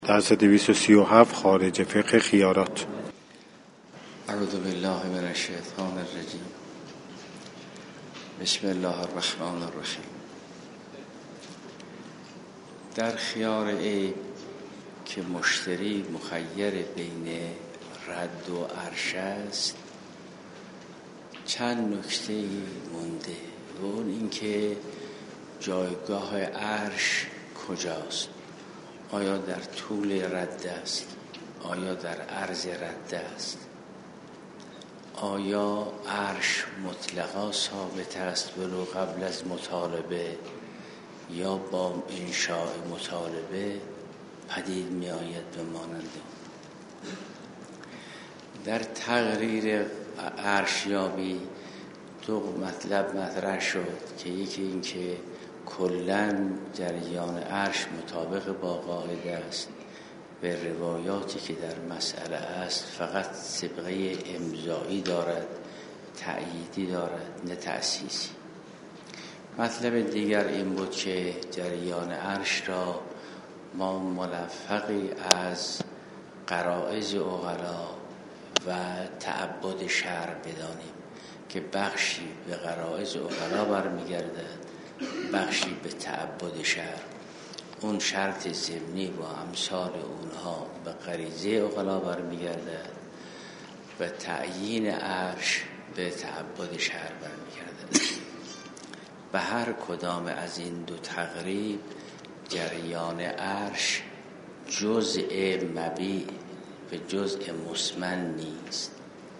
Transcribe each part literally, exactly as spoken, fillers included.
درس دویست و سی و هفت خارج فقه خیارات. اعوذ بالله من الشیطان الرجیم. بسم الله الرحمن الرحیم. در خیار عیب که مشتری مخیر بین رد و عرش است، چند نکته مونده و اون اینکه جایگاه عرش کجاست. آیا در طول رد است؟ آیا در عرض رد است؟ آیا عرش مطلقا ثابت است ولو قبل از مطالبه یا با انشاء مطالبه پدید می آید به مانند؟ در تقریر عرشیابی دو مطلب مطرح شد که یکی این که کلاً جریان عرش مطابق با قاعده است، به روایاتی که در مسئله است فقط سابقه امضایی دارد، تأییدی دارد، نه تأسیسی. مطلب دیگر این بود که جریان عرش را ما ملفقی از غرایز عقلا و تعبد شرع بدانیم که بخشی به غرایز عقلا برمیگردد، بخشی به تعبد شرع. اون شرط ضمنی و امثال اونها به غریزه عقلا برمیگردد و تعیین عرش به تعبد شرع برمیگردد. به هر کدام از این دو تقریب جریان عرش جزء مبیع و جزء مسمن نیست.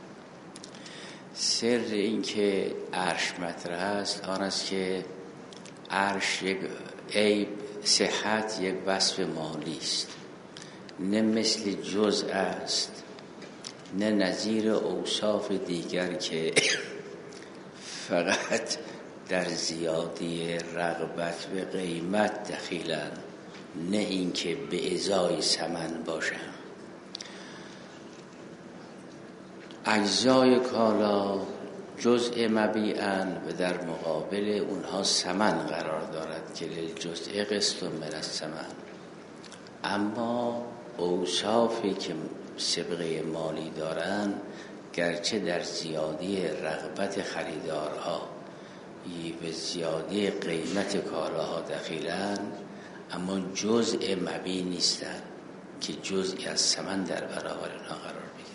سر این که عرش مطرح است آن است که عرش یک عیب، صحت یک وصف مالی است، نه مثل جزء است، نه نظیر اوصاف دیگر که فقط در زیادی رغبت به قیمت دخیلند، نه این که به ازای ثمن باشند. اجزای کالا جزء مبیعن و در مقابل اونها ثمن قرار دارد که للجزء قسط من الثمن. اما اوصافی که سابقه مالی دارند گرچه در زیادی رغبت خریدارها و زیادی قیمت کالاها دخیلند، اما جزء مبیع نیستند که جزئی از ثمن در برابر اونها قرار بگیرند.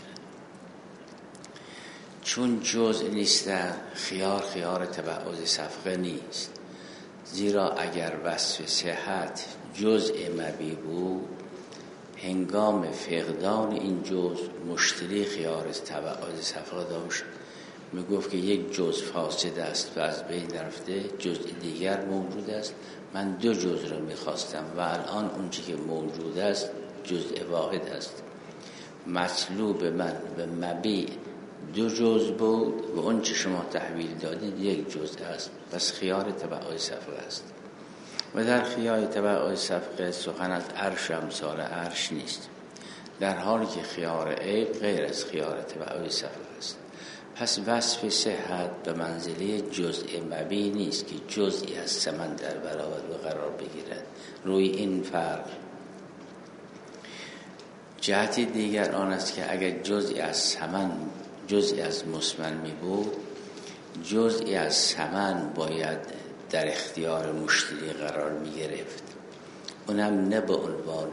چون جزء نیستند، خیار خیار تبعض صفقه نیست، زیرا اگر وصف صحت جزء مبیع بود، هنگام فقدان این جزء مشتری خیار تبعض صفقه داشت، میگفت که یک جزء فاسد است و از بین رفته، جزء دیگر موجود است، من دو جزء رو میخواستم و الان اون چیزی که موجود است جزء واحد است. مطلوب من به مبیع دو جزء بود و اون چه شما تحویل دادید یک جزء است، پس خیار تبعض صفقه است. و در خیار تبعض صفقه سخن از عرش امثال عرش نیست، در حالی که خیار عیب غیر از خیار تبعض صفقه است. پس وصف صحت به منزله جزء مبیع نیست که جزئی از ثمن در برابر قرار بگیرد. روی این فرق جهت دیگر آن است که اگر جزئی از ثمن جزئی از مسمن می بود، جزئی از ثمن باید در اختیار مشتری قرار می گرفت، اونم نه به عنوان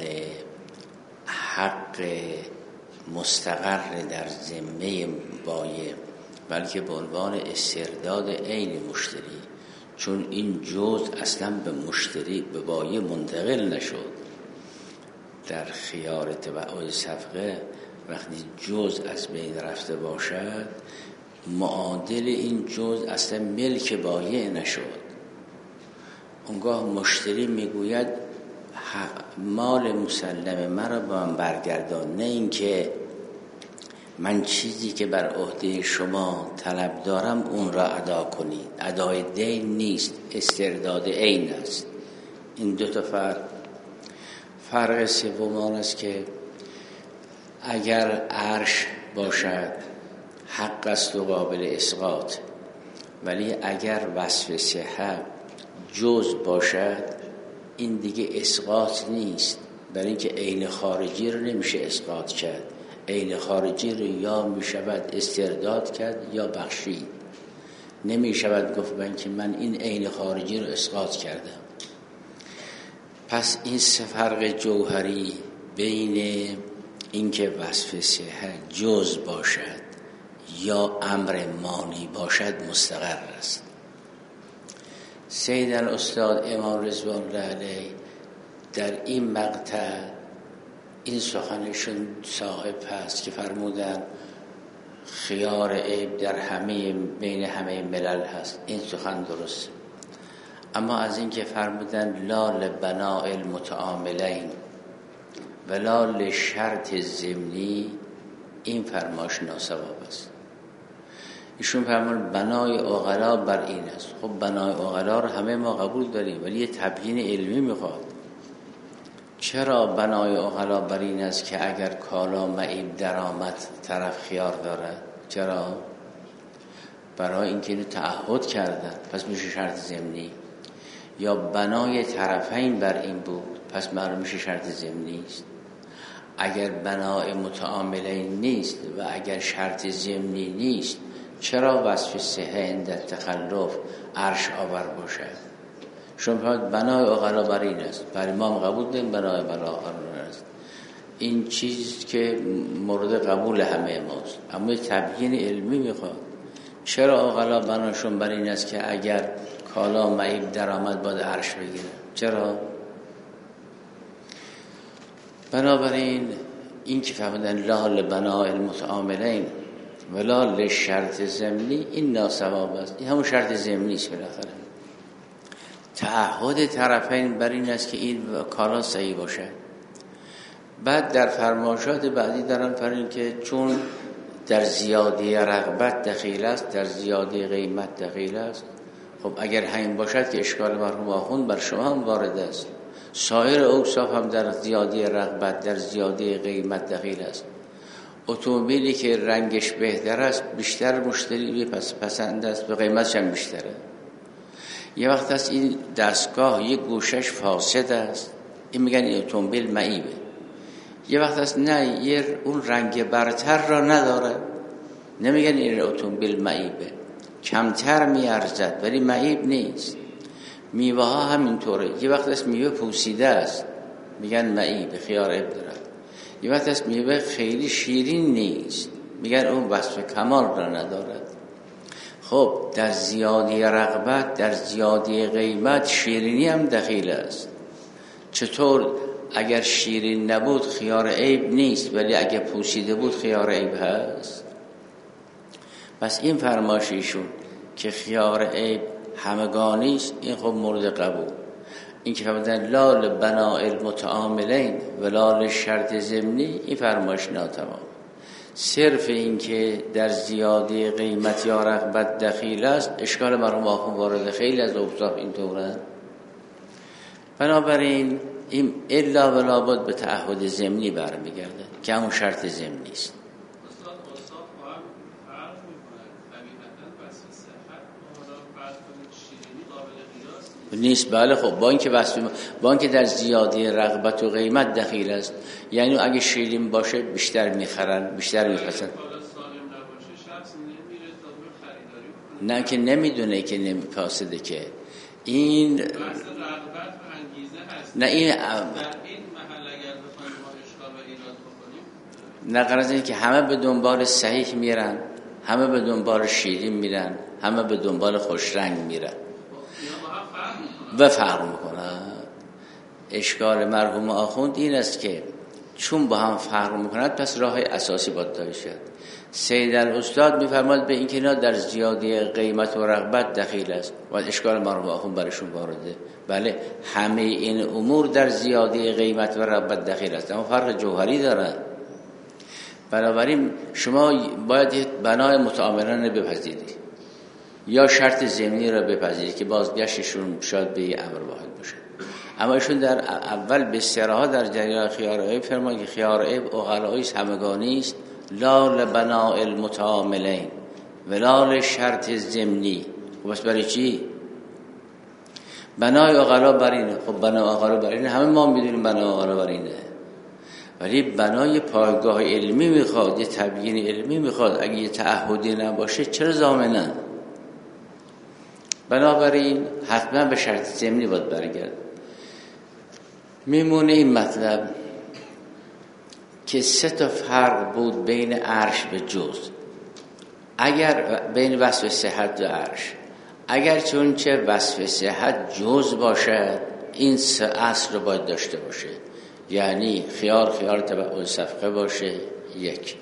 حق مستقر در ذمه بایع، بلکه به عنوان استرداد عین مشتری، چون این جزء اصلا به مشتری به بایع منتقل نشد. در خیار تبعض صفقه وقتی جزء از بین رفته باشد، معادل این جزء اصلا ملک بایع نشد. اونگاه مشتری میگوید مال مسلم مرا به من برگردان، نه اینکه من چیزی که بر عهده شما طلب دارم اون را ادا کنید. ادای دین نیست، استرداد عین است. این دو تا فرق. فرق سوم آن است که اگر عرش باشد حق است و قابل اسقاط، ولی اگر وصف صحت جزء باشد این دیگه اسقاط نیست، برای اینکه عین خارجی رو نمیشه اسقاط کرد. عین خارجی رو یا میشود استرداد کرد یا بخشید. نمیشود گفت من که من این عین خارجی رو اسقاط کردم. پس این سه فرق جوهری بین اینکه وصف صحت جز باشد یا امر مانی باشد مستقر است. سید الاستاد امام رضوان الله علیه در این مقطع این سخنشون صاحب هست که فرمودن خیار عیب در همه بین همه ملل هست. این سخن درست، اما از این که فرمودن لا لبناء المتعاملین ولا لشرط ضمنی، این فرماش ناسواب است. ایشون فرمان بنای عقلا بر این است. خب بنای عقلا رو همه ما قبول داریم، ولی یه تبیین علمی میخواد. چرا بنای عقلا بر این است که اگر کالا معیب درآمد طرف خیار دارد؟ چرا؟ برای اینکه اینو تعهد کردن، پس میشه شرط ضمنی. یا بنای طرفین بر این بود، پس معلوم میشه شرط ضمنی است. اگر بنای متعاملین نیست و اگر شرط ضمنی نیست، چرا وصف صحه عند تخلف عرش آور باشد؟ شما بنای عقلا بر این است، بر امام قبول داریم بنای بر آخرون است. این چیز که مورد قبول همه ماست، اما تبیین علمی میخواد. چرا عقلا بناشون بر این است که اگر کالا معیب درآمد باید عرش بگیره؟ چرا؟ بنابراین این که فهمیدن لا لبناء المتعاملین ولا لشرط ضمنی، این ناسواب است. این همون شرط ضمنی است. بالاخره تعهد طرفین بر این است که این کالا صحیح باشه. بعد در فرمایشات بعدی دارن فرمودن که چون در زیادی رغبت دخیل است، در زیادی قیمت دخیل است. خب اگر همین باشد که اشکال مرحوم آخوند بر شما هم وارد است. سایر اوصاف هم در زیادی رغبت، در زیادی قیمت دخیل است. اتومبیلی که رنگش بهتر است بیشتر مشتری پس پسند است، به قیمتش هم بیشتره. یه وقت است این دستگاه یک گوشش فاسد است، این میگن این اتومبیل معیبه. یه وقت است نه، یه اون رنگ برتر را نداره، نمیگن این اتومبیل معیبه، کمتر میارزد ولی معیب نیست. میوه ها همینطوره. یه وقت است میوه پوسیده است، میگن معیبه، خیار عیب داره. یه وقت است میوه خیلی شیرین نیست، میگن اون وصف کمال را ندارد. خب در زیادی رغبت، در زیادی قیمت شیرینی هم دخیل است. چطور؟ اگر شیرین نبود خیار عیب نیست، ولی اگر پوسیده بود خیار عیب هست. پس این فرمایششون که خیار عیب همگانی است، این خب مورد قبول. این که فرمودن لا لبناء المتعاملین ولا لشرط ضمنی، این فرمایش ناتمام. صرف این که در زیادی قیمت یا رغبت دخیل است، اشکال مرحوم آخوند وارد خیلی از اوصاف این طورن. بنابراین این الا ولا بد به تعهد ضمنی برمیگرده که همون شرط ضمنی است. نیست. بله خب با اینکه وصف با اینکه در زیادی رغبت و قیمت دخیل است، یعنی اگه شیرین باشه بیشتر میخرن، بیشتر میپسند. نه که نمیدونه که نمیپاسده که این رغبت و انگیزه هست. نه این در این محل اگر بخوایم ما اشکال و ایراد بکنیم، نه غرض اینه که همه به دنبال صحیح میرن، همه به دنبال شیرین میرن، همه به دنبال خوش رنگ میرن و فرق میکنن. اشکال مرحوم آخوند این است که چون با هم فرق میکنند، پس راه اساسی باید داشته شد. سید الاستاد میفرماد به این که اینا در زیادی قیمت و رغبت دخیل است و اشکال مرحوم آخوند برشون وارده. بله همه این امور در زیادی قیمت و رغبت دخیل است، اما فرق جوهری دارن. بنابراین شما باید بنای متعاملان بپذیرید یا شرط ضمنی را بپذیرید که بازگشتشون شاید به یه امر واحد باشه. اما ایشون در اول به صراحت در جریان خیار عیب فرمود که خیار عیب عقلایی همگانی است، لا لبناء المتعاملین ولا لشرط ضمنی. بس برای چی؟ بنای عقلا بر اینه. خب بنای عقلا بر اینه، همه ما میدونیم بنای عقلا بر اینه، ولی بنای پایگاه علمی میخواد، یه تبیین علمی میخواد. اگه یه تعهدی نباشه چرا ضامنن؟ بنابراین حتما به شرط ضمنی باید برگرد. میمونه این مطلب که سه تا فرق بود بین عرش و جز، اگر بین وصف صحت و عرش. اگر چون چه وصف صحت جز باشد، این سه اصل رو باید داشته باشه، یعنی خیار خیار تبع صفقه باشه یک،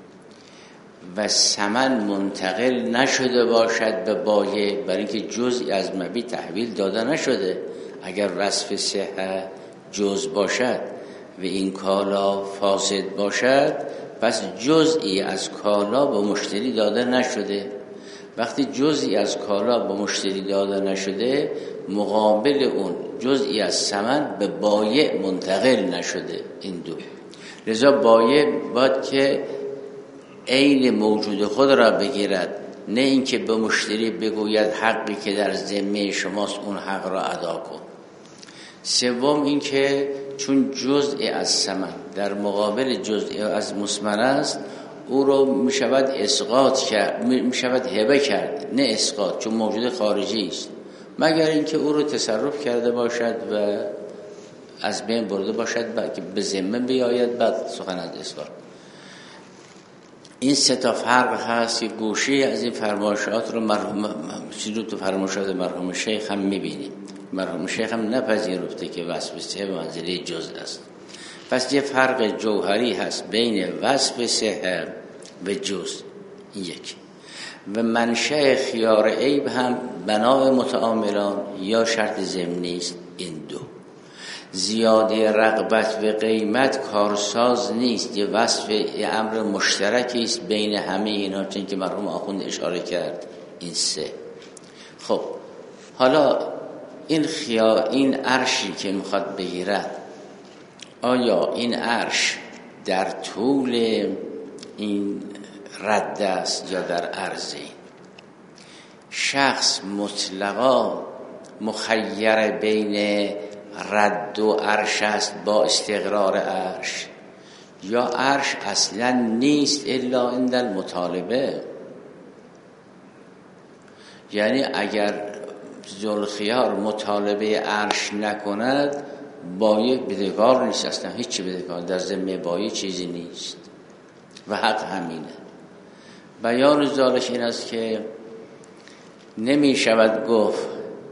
و ثمن منتقل نشده باشد به بایع، برای اینکه جزئی از مبیع تحویل داده نشده. اگر وصف صحت جز باشد و این کالا فاسد باشد، پس جزئی از کالا به مشتری داده نشده. وقتی جزئی از کالا به مشتری داده نشده، مقابل اون جزئی از ثمن به بایع منتقل نشده. این دو، لذا بایع باید که عین موجود خود را بگیرد، نه اینکه به مشتری بگوید حقی که در ذمه شماست اون حق را ادا کن. سوم اینکه چون جزئی از ثمن در مقابل جزئی از مثمن است، او رو می شود اسقاط کرد، می شود هبه کرد، نه اسقاط، چون موجود خارجی است، مگر اینکه او رو تصرف کرده باشد و از بین برده باشد بعد که به ذمه بیاید، بعد سخن از اسقاط. این سه تا فرق هست که گوشه از این فرمایشات رو مرحوم چیزو تو فرمایشات مرحوم شیخ هم می‌بینیم. مرحوم شیخ هم نپذیرفته که وصف صحت به منزله جز است. پس یه فرق جوهری هست بین وصف صحت و جز، این یک. و منشأ خیار عیب هم بنای متعاملان یا شرط ضمنی است. این دو، زیاده رغبت و قیمت کارساز نیست، یه وصف یه امر مشترکی است بین همه اینا، چون که مرحوم آخوند اشاره کرد. این سه. خب حالا این خیا این عرشی که میخواد بگیرد، آیا این عرش در طول این رد است یا در عرضه؟ شخص مطلقا مخیر بین رد و عرش است با استقرار عرش، یا عرش اصلا نیست الا عند المطالبه؟ یعنی اگر ذوالخیار مطالبه عرش نکند، بایع بدهکار نیست، اصلا هیچی بدهکار در ذمه بایع چیزی نیست و حق همینه. بیان ذالک این است که نمی شود گفت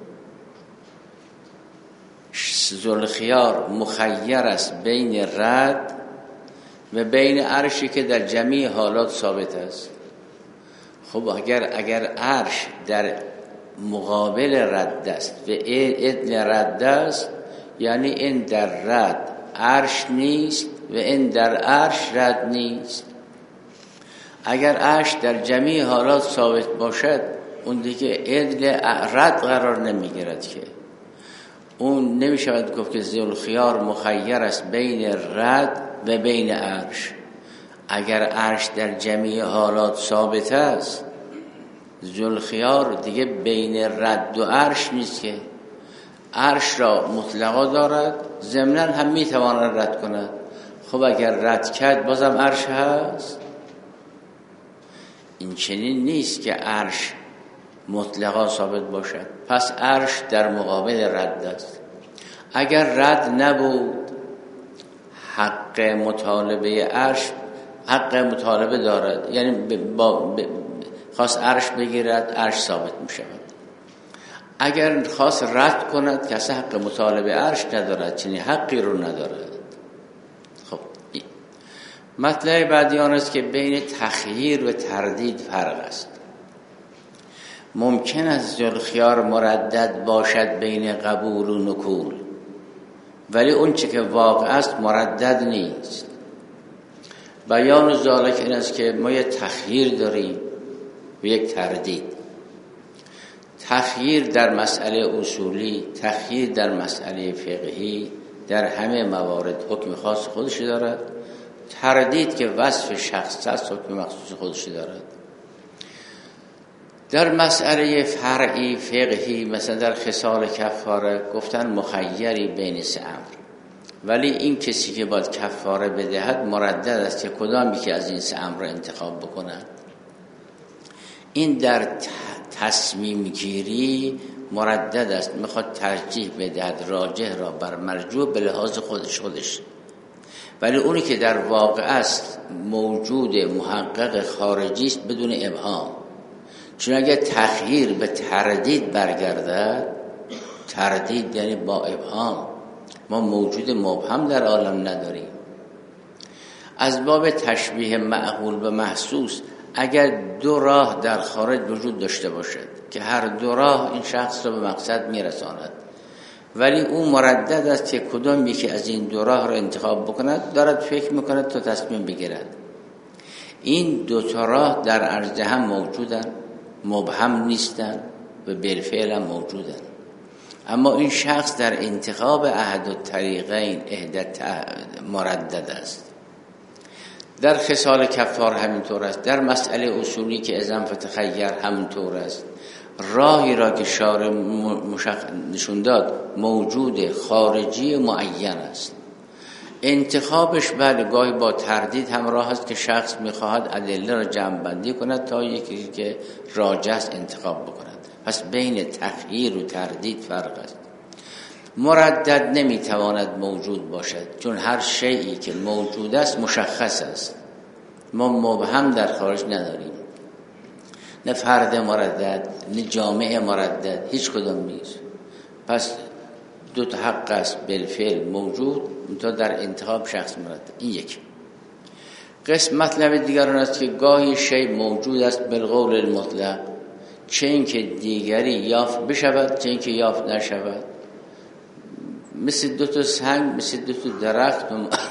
ذوالخیار مخیر است بین رد و بین عرشی که در جمیع حالات ثابت است. خب اگر اگر عرش در مقابل رد است و ادن رد است، یعنی این در رد عرش نیست و این در عرش رد نیست. اگر عرش در جمیع حالات ثابت باشد، اون دیگه ادن رد قرار نمیگیرد که اون نمی شود گفت که ذوالخیار مخیر است بین رد و بین عرش. اگر عرش در جمیع حالات ثابت است، ذوالخیار دیگه بین رد و عرش نیست که عرش را مطلقا دارد، ضمناً هم می تواند رد کند. خب اگر رد کرد بازم عرش هست؟ این چنین نیست که عرش مطلقا ثابت باشد. پس عرش در مقابل رد است. اگر رد نبود، حق مطالبه عرش حق مطالبه دارد، یعنی با خواست عرش بگیرد، عرش ثابت می شود. اگر خواست رد کند، کسی حق مطالبه عرش ندارد، چنین حقی رو ندارد. خب این مطلب بعدی آن است که بین تخییر و تردید فرق است. ممکن است ذوالخیار مردد باشد بین قبول و نکول، ولی اون چه که واقع است مردد نیست. بیان ذالک این است که ما یک تخییر داریم و یک تردید. تخییر در مسئله اصولی، تخییر در مسئله فقهی، در همه موارد حکم خاص خودش دارد. تردید که وصف شخص است، حکم مخصوص خودش دارد. در مسئله فرعی فقهی مثلا در خصال کفاره گفتن مخیری بین سه امر، ولی این کسی که باید کفاره بدهد مردد است که کدامی که از این سه امر را انتخاب بکند. این در تصمیم گیری مردد است، میخواد ترجیح بدهد راجح را بر مرجوح به لحاظ خودش خودش ولی اونی که در واقع است موجود محقق خارجی است بدون ابهام. چون اگر تخییر به تردید برگردد، تردید یعنی با ابهام، ما موجود مبهم در عالم نداریم. از باب تشبیه معقول به محسوس، اگر دو راه در خارج وجود داشته باشد که هر دو راه این شخص را به مقصد میرساند، ولی او مردد است که کدام یکی از این دو راه را انتخاب بکند، دارد فکر میکند تا تصمیم بگیرد. این دو تا راه در عرض هم موجودند، مبهم نیستند و بالفعل هم موجودند. اما این شخص در انتخاب احد الطریقین احدت مردد است. در خصال کفار همینطور است. در مسئله اصولی که اذن فتخیر همینطور است. راهی را که شارع نشون داد موجود خارجی معین است. انتخابش بعد گاهی با تردید همراه است که شخص میخواهد ادله را جمع بندی کند تا یکی که راجح است انتخاب بکند. پس بین تخییر و تردید فرق است. مردد نمیتواند موجود باشد، چون هر شیئی که موجود است مشخص است. ما مبهم در خارج نداریم، نه فرد مردد نه جامعه مردد، هیچ کدام نیست. پس دو تا حق است بالفعل موجود تا در انتخاب شخص مردد. این یک قسم. مطلب دیگر آن است که گاهی شی موجود است بالقول المطلق، چه این که دیگری یافت بشود چه این که یافت نشود. مثل دو تا سنگ، مثل دو تا درخت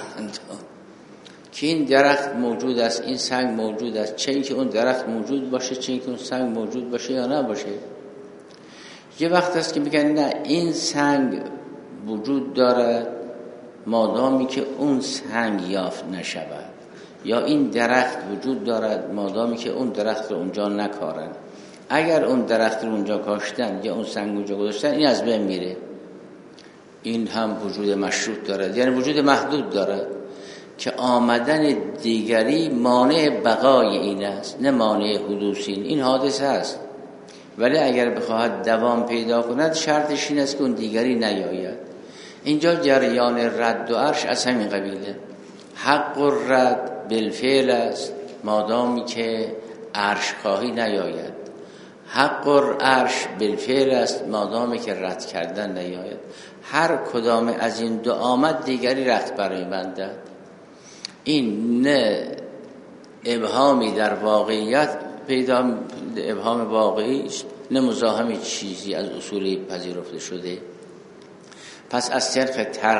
که این درخت موجود است این سنگ موجود است، چه این که اون درخت موجود باشه چه این که اون سنگ موجود باشه یا نباشه. یه وقت است که میگن نه این سنگ وجود دارد مادامی که اون سنگ یافت نشود، یا این درخت وجود دارد مادامی که اون درخت رو اونجا نکارن. اگر اون درخت رو اونجا کاشتن یا اون سنگ اونجا گذاشتن این از بین میره. این هم وجود مشروط دارد، یعنی وجود محدود دارد که آمدن دیگری مانع بقای این است نه مانع حدوث این. این حادثه است، ولی اگر بخواهد دوام پیدا کند شرطش این است که اون دیگری نیاید. اینجا جریان رد و عرش از همین قبیله. حق و رد بالفعل است مادامی که عرش خواهی نیاید، حق و عرش بالفعل است مادامی که رد کردن نیاید. هر کدام از این دو آمد دیگری رد برای بندد. این نه ابهامی در واقعیت پیدا، ابهام واقعی است، نه مزاحم چیزی از اصول پذیرفته شده. پس از صرف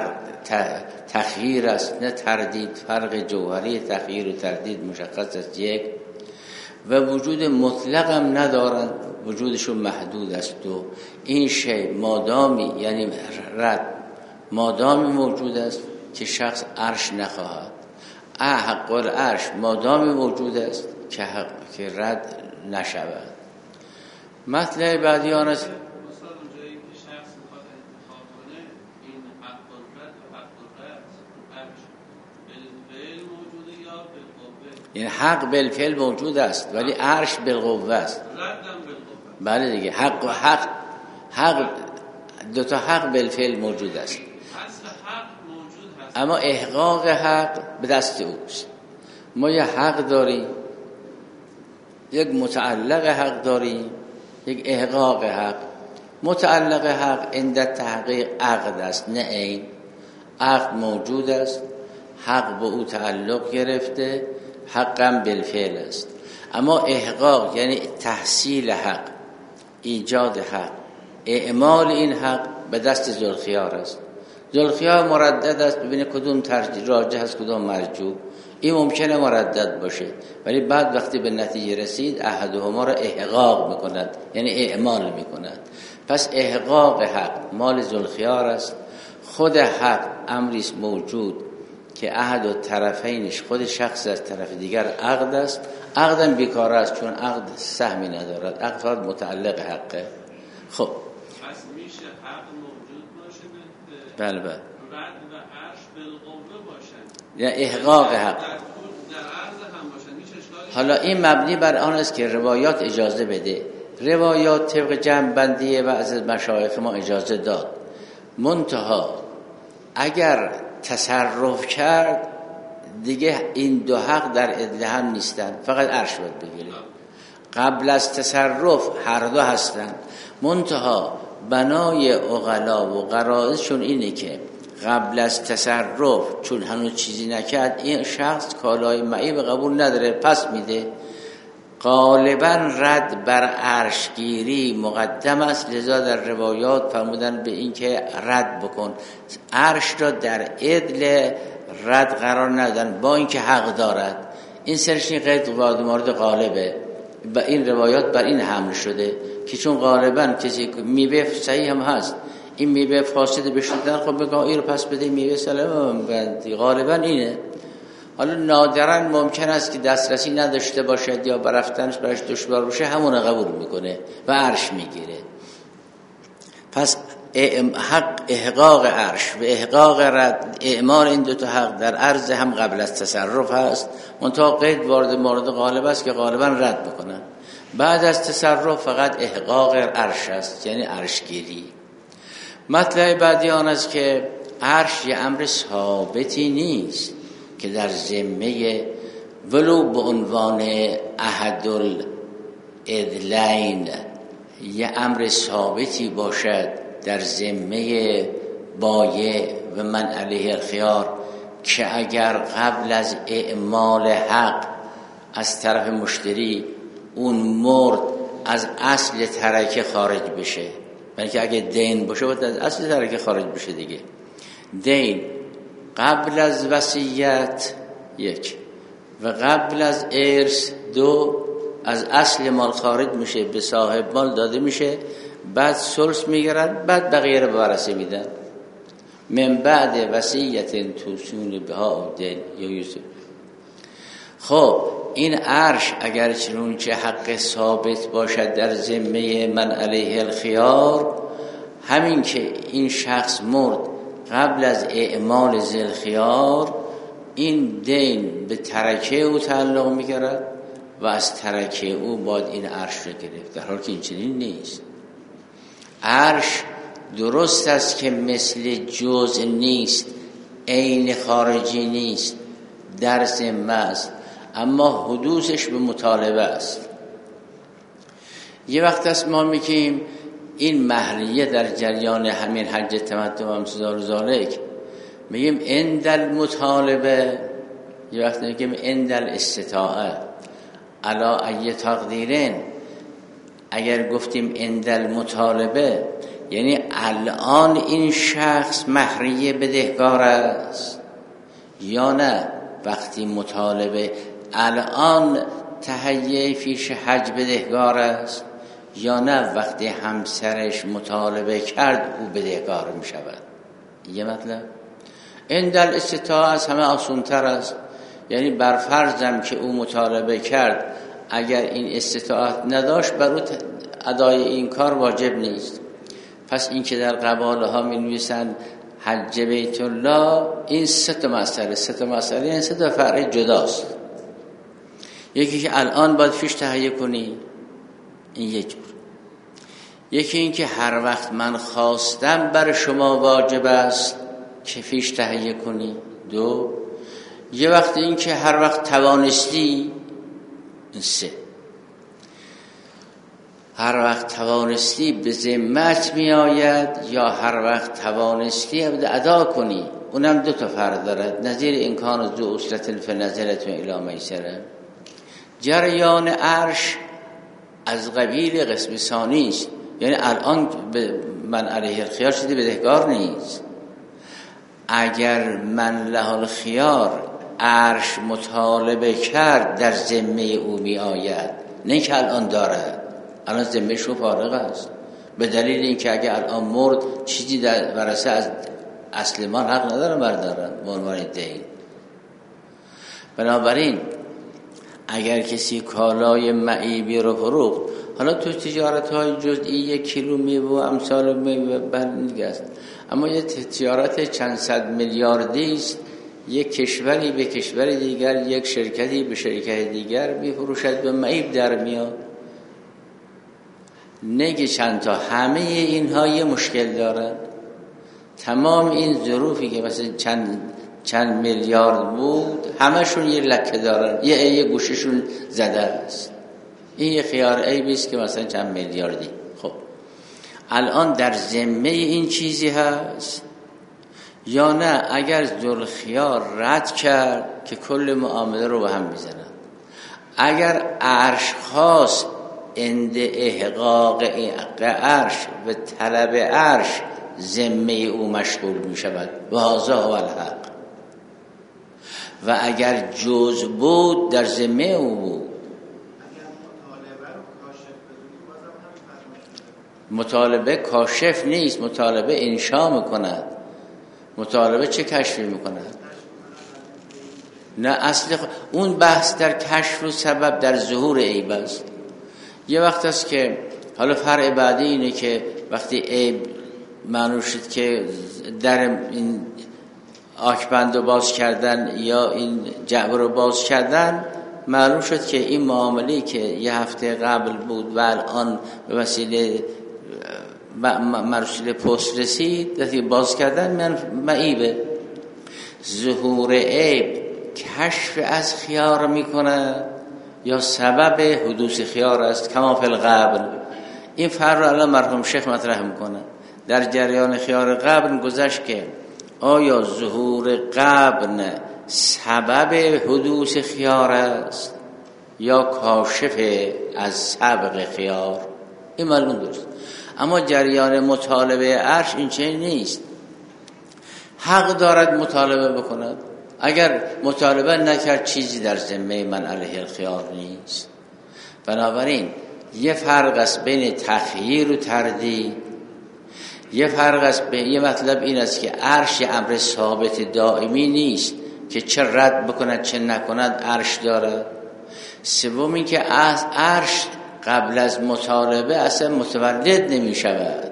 تخییر است نه تردید. فرق جوهری تخییر و تردید مشخص است یک، و وجود مطلق هم ندارند، وجودشون محدود است. و این شی مادامی یعنی رد مادامی موجود است که شخص عرش نخواهد، حق العرش مادامی موجود است که حق که رد نشود. مطلب بعدی آن است این حق بالفعل موجود است ولی عرش بالقوه است. بله دیگه حق حق حق دو تا حق بالفعل موجود است، اما احقاق حق به دست اوست. ما یه حق داریم، یک متعلق حق داریم، یک احقاق حق. متعلق حق عند تحقیق عقد است نه عین. عقد موجود است، حق به او تعلق گرفته، حقم بالفعل است. اما احقاق یعنی تحصیل حق، ایجاد حق، اعمال این حق به دست ذوالخیار است. ذوالخیار مردد است، ببینه کدوم ترجیح راجح است کدوم مرجوح. این ممکنه مردد باشه ولی بعد وقتی به نتیجه رسید احدهما را احقاق میکند، یعنی اعمال میکند. پس احقاق حق مال ذوالخیار است. خود حق امری است موجود که عهد و طرفینش خود شخص از طرف دیگر عقد است، عقدم بیکار است چون عقد سهمی ندارد، عقد فقط متعلق حقه. خب پس میشه حق موجود باشه به بله بله رد و عرش بالقوه باشن یا احقاق حق، در عرض هم باشن، هیچ اشکالی. حالا این مبنی بر آن است که روایات اجازه بده. روایات طبق جمع بندی و از مشایخ ما اجازه داد، منتها اگر تصرف کرد دیگه این دو حق در عدل هم نیستن، فقط عرش باید بگیره. قبل از تصرف هر دو هستن، منتها بنای عقلا و غرائزشون اینه که قبل از تصرف چون هنوز چیزی نکرد این شخص کالای معیب قبول نداره، پس میده. غالبا رد بر عرشگیری مقدم است، لذا در روایات فرمودن به این که رد بکن، عرش را در عدل رد قرار ندادن با اینکه حق دارد. این سرشین قید مورد غالبه و این روایات بر این حمل شده که چون غالبا کسی میوه صحیح هم هست، این میوه فاسد بشدن، خب بگم این رو پس بده میوه سلام، غالبا اینه. حالا نادراً ممکن است که دسترسی نداشته باشد یا برفتنش برش دشوار باشه، همون قبول میکنه و عرش میگیره. پس حق احقاق عرش و احقاق رد، اعمال این دو تا حق در عرض هم قبل از تصرف هست، منتها قید وارد مورد غالب است که غالبا رد بکنن. بعد از تصرف فقط احقاق عرش است، یعنی عرشگیری. مطلب بعدی آن است که عرش یه امر ثابتی نیست که در ذمه ولو به عنوان احد العدلین یه امر ثابتی باشد در ذمه بایع و من علیه الخیار، که اگر قبل از اعمال حق از طرف مشتری اون مرد از اصل ترکه خارج بشه، بلکه اگه دین باشه باید از اصل ترکه خارج بشه دیگه. دین قبل از وصیت یک و قبل از ارث دو، از اصل مال خارج میشه، به صاحب مال داده میشه، بعد ثلث میگیرن، بعد بقیه رو به ورثه میدن. من بعد وصیت توصون بها دین یا یوسف. خب این عرش اگر چنون چه حق ثابت باشد در ذمه من علیه الخیار، همین که این شخص مرد قبل از اعمال ذی الخیار، این دین به ترکه او تعلق میگیرد و از ترکه او باید این عرش رو گرفت، در حالی که این چنین نیست. عرش درست است که مثل جزء نیست، عین خارجی نیست، در ذمه است، اما حدوثش به مطالبه است. یه وقت است ما میگیم این مهریه در جریان همین حج تمتع و امتثال ذالک، میگیم عند المطالبه، یه وقت میگیم عند الاستطاعه علا ای تقدیرین. اگر گفتیم عند المطالبه یعنی الان این شخص مهریه بدهکار است یا نه، وقتی مطالبه الان تهیه فیش حج بدهکار است یا نه، وقتی همسرش مطالبه کرد او بدهکار می شود. یه مطلب عند الاستطاعه از همه آسان‌تر است، یعنی بر فرضم که او مطالبه کرد، اگر این استطاعت نداشت بر او ادای این کار واجب نیست. پس این که در قباله ها می نویسن حج بیت الله، این سه تا مسئله سه تا مسئله این سه تا فرع جداست. یکی که الان باید فیش تهیه کنی، این یک جور. یکی این که هر وقت من خواستم بر شما واجب است که فیش تهیه کنی. دو، یه وقت این که هر وقت توانستی. سه، هر وقت توانستی به ذمت می آید یا هر وقت توانستی ادا کنی. اونم دو تا فرق دارد، نظیر این کان ذو عسرة فنظرة الی میسره. جریان عرش از قبیل قسم ثانی است، یعنی الان به من علیه الخیار شده بدهکار نیست. اگر من له الخیار عرش مطالبه کرد در ذمه او می آید، نه که الان داره، الان ذمه شو فارغ است، به دلیل اینکه اگه الان مرد چیزی در ورثه از اصل مال حق نداره بردارن به عنوان دین. بنابراین اگر کسی کالای معیبی رو فروخت، حالا تو تجارت های جزئی یک کیلو میوه و امثال میوه بندگی است، اما یه تجارت چند صد میلیاردی است، یک کشوری به کشور دیگر، یک شرکتی به شرکت دیگر میفروشد به معیب در میاد. نگه چند تا، همه اینها یه مشکل دارن. تمام این ظروفی که مثلا چند چند میلیارد بود، همشون یه لکه دارن، یه یه گوششون زده است. این یه خیار عیبی است که مثلا چند میلیاردی. خب الان در ذمه این چیزی هست یا نه؟ اگر ذوالخیار رد کرد که کل معامله رو به هم میزنن. اگر عرش خاص اند احقاق عرش و طلب عرش، ذمه او مشغول می شود و هذا هو الحق. و اگر جز بود در ذمه او بود. مطالبه کاشف نیست، مطالبه انشا میکند. مطالبه چه کشفی میکند؟ نه، اصل اون بحث در کشف و سبب در ظهور عیب است. یه وقت است که حالا فرع بعدی اینه که وقتی عیب معلوم شد که در این آکبند رو باز کردن یا این جعبه رو باز کردن، معلوم شد که این معامله که یه هفته قبل بود و الان به وسیله مرسول پست رسید، وقتی باز کردن من معیبه. ظهور عیب کشف از خیار میکنه یا سبب حدوث خیار است؟ کما فی القبل. این فرق رو الان مرحوم شیخ مطرح میکنه. در جریان خیار قبل گذشت که آیا ظهور قبل سبب حدوث خیار است یا کاشف از سبق خیار؟ این معلوم درست. اما جریان مطالبه عرش این چنین نیست. حق دارد مطالبه بکند. اگر مطالبه نکرد چیزی در ذمه من علیه الخیار نیست. بنابراین یه فرق است بین تخییر و تردید. یه فرق است بین، یه مطلب این است که عرش امر ثابت دائمی نیست که چه رد بکند چه نکند عرش دارد. سوم این که عرش قبل از مطالبه اصلا متولد نمی شود.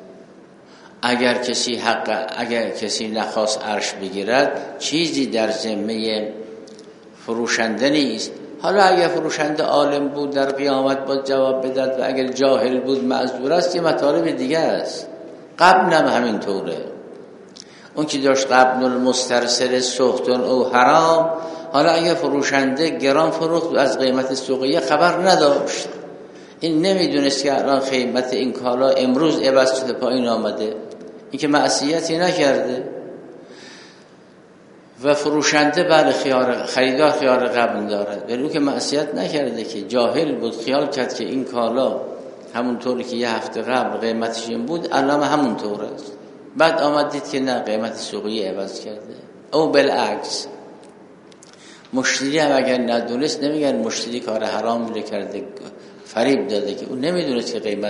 اگر کسی حق اگر کسی نخواست عرش بگیرد، چیزی در ذمه فروشنده نیست. حالا اگر فروشنده عالم بود در قیامت با جواب بداد و اگر جاهل بود معذور است، یه مطالب دیگه است. قبل هم همین طوره. اون که داشت قبل المسترسل سختن او حرام، حالا اگر فروشنده گران فروخت و از قیمت سوقیه خبر نداشت، این نمیدونست که الان قیمت این کالا امروز عوض شده پایین آمده، این که معصیتی نکرده. و فروشنده بله خیار خریدار خیار قبل دارد، ولی اون که معصیت نکرده، که جاهل بود خیال کرد که این کالا همونطوری که یه هفته قبل قیمتش این بود الان همونطور است، بعد آمد دید که نه قیمت سوقیه عوض کرده. او بالعکس، مشتری هم اگر ندونست نمیگن مشتری کار حرام رو کرده فریب داده، که اون نمیدونست که قیمت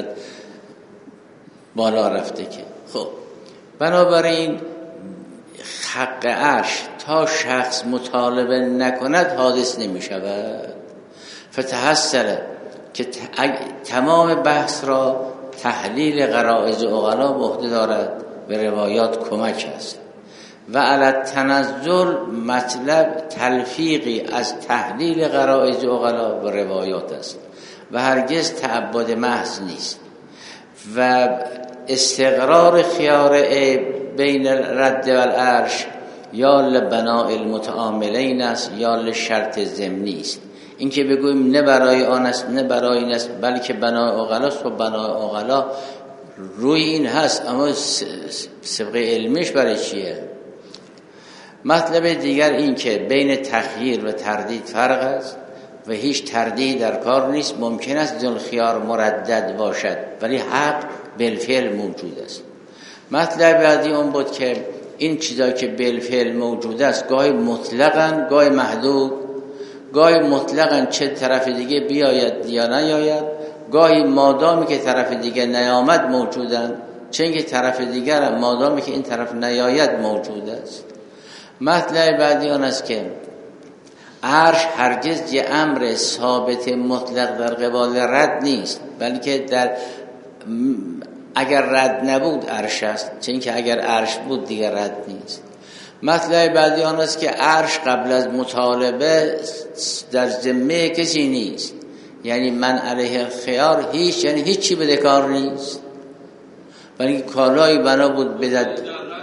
بالا رفته. که خب بنابراین حق عرش تا شخص مطالبه نکند حادث نمی شود. فتحسره که تمام بحث را تحلیل غرائز عقلا به عهده دارد، به روایات کمک است. و علی تنزل مطلب تلفیقی از تحلیل غرائز عقلا به روایات است و هرگز تعبد محض نیست. و استقرار خیار بین رد و العرش یا لبناء المتعاملین است یا لشرط ضمنی است. این که بگویم نه برای آن است نه برای این است، بلکه بنای عقلا است و بنای عقلا روی این هست، اما سبق علمیش برای چیه؟ مطلب دیگر این که بین تخییر و تردید فرق است و هیچ تردید در کار نیست. ممکن است ذوالخیار مردد باشد ولی حق بالفعل موجود است. مطلب بعدی اون بود که این چیزا که بالفعل موجود است گاهی مطلقاً گاهی محدود، گاهی مطلقاً چه طرف دیگه بیاید یا نیاید، گاهی مادامی که طرف دیگه نیامد موجودن، چه اینکه طرف دیگر مادامی که این طرف نیاید موجود است. مطلب بعدی آن است که عرش هرگز یه امر ثابت مطلق در قبال رد نیست، بلکه در اگر رد نبود عرش است، چون که اگر عرش بود دیگر رد نیست. مطلب بعدی آن است که عرش قبل از مطالبه در ذمه کسی نیست، یعنی من علیه الخیار هیچ، یعنی هیچی بدهکار نیست، بلکه کالایی بنا بود بدد.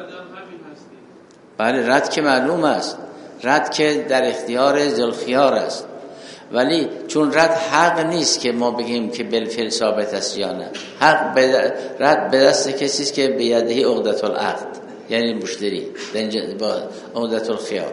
بله رد که معلوم است، رد که در اختیار ذوالخیار است، ولی چون رد حق نیست که ما بگیم که بالفعل ثابت است یا نه. حق بد... رد به دست کسی است که بیده عقدة العقد، یعنی مشتری با عقدة الخیار.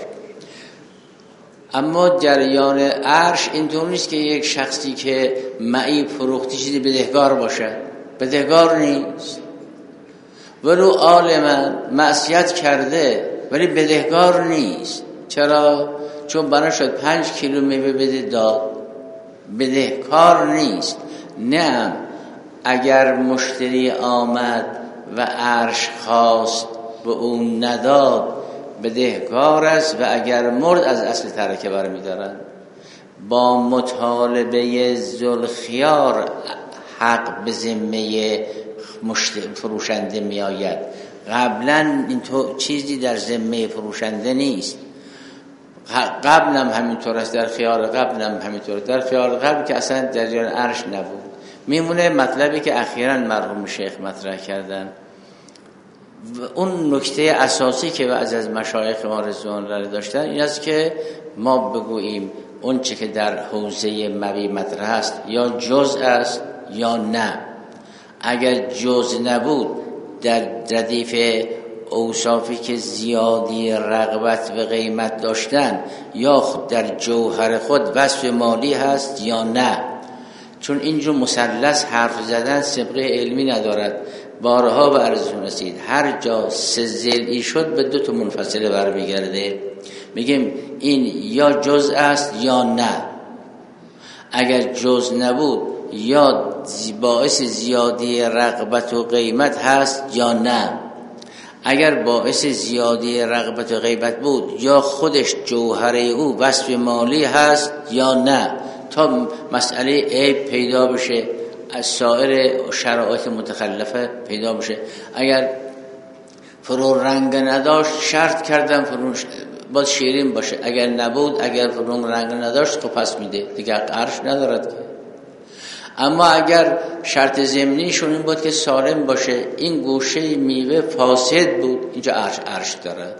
اما جریان عرش اینطور نیست که یک شخصی که معی فروختی چیزی بدهکار باشه، بدهکار نیست. ولو عالما معصیت کرده ولی بدهکار نیست. چرا؟ چون بنا شد پنج کیلو میوه بده داد، بدهکار نیست. نه اگر مشتری آمد و عرش خواست و اون نداد بدهکار است، و اگر مرد از اصل ترکه برمی دارن. با مطالبه ذوالخیار حق به ذمه فروشنده می آید. قبلا این تو چیزی در ذمه فروشنده نیست. قبل هم همینطور است، در خیار قبل هم همینطور است. در خیار قبل که اصلا در جریان عرش نبود. میمونه مطلبی که اخیراً مرحوم شیخ مطرح کردن، اون نکته اساسی که بعضی از مشایخ ما رضوان الله داشتن این است که ما بگوییم اون چه که در حوزه مبی مطرح است یا جزء است یا نه. اگر جزء نبود در ردیف اوصافی که زیادی رغبت و قیمت داشتن، یا در جوهر خود وصف مالی هست یا نه. چون اینجور مثلث حرف زدن سابقه علمی ندارد. بارها به عرضتون رسید هر جا سه ضلعی شد به دو تا منفصله برمیگرده. میگیم این یا جزء است یا نه. اگر جزء نبود یا باعث زیادی رغبت و قیمت هست یا نه. اگر باعث زیادی رغبت و غیبت بود یا خودش جوهر او وصف مالی هست یا نه، تا مسئله عیب پیدا بشه، از سایر شرایط متخلفه پیدا بشه. اگر فرو رنگ نداشت شرط کردم فرو باید شیرین باشه، اگر نبود اگر فرو رنگ نداشت خب پس میده دیگه عرش ندارد که. اما اگر شرط ضمنیشون این بود که سالم باشه، این گوشه میوه فاسد بود، اینجا عرش عرش دارد.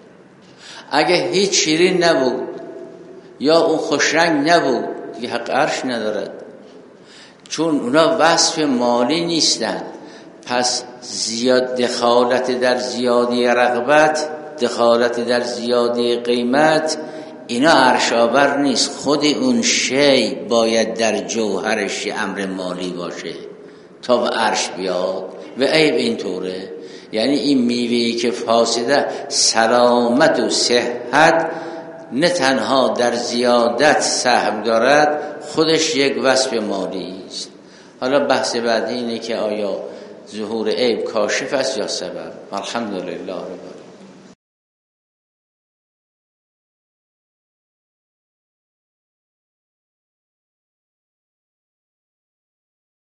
اگه هیچ شیرین نبود یا اون خوش رنگ نبود دیگه حق عرش ندارد، چون اونا وصف مالی نیستن. پس زیاد دخالت در زیادی رغبت، دخالت در زیادی قیمت، اینا عرش‌آور نیست. خود اون شی باید در جوهرش امر مالی باشه تا به عرش بیاد. و عیب اینطوره، یعنی این میوهی که فاسده سلامت و صحت نه تنها در زیادت سهم دارد، خودش یک وصف مالی است. حالا بحث بعدی اینه که آیا ظهور عیب کاشف است یا سبب. الحمدلله رب